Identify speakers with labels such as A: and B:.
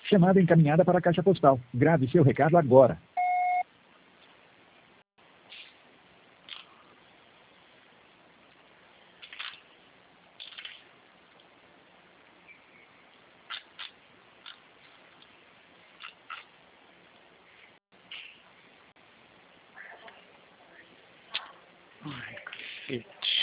A: Chamada encaminhada para a caixa postal. Grave seu recado agora.
B: Ai, cacete.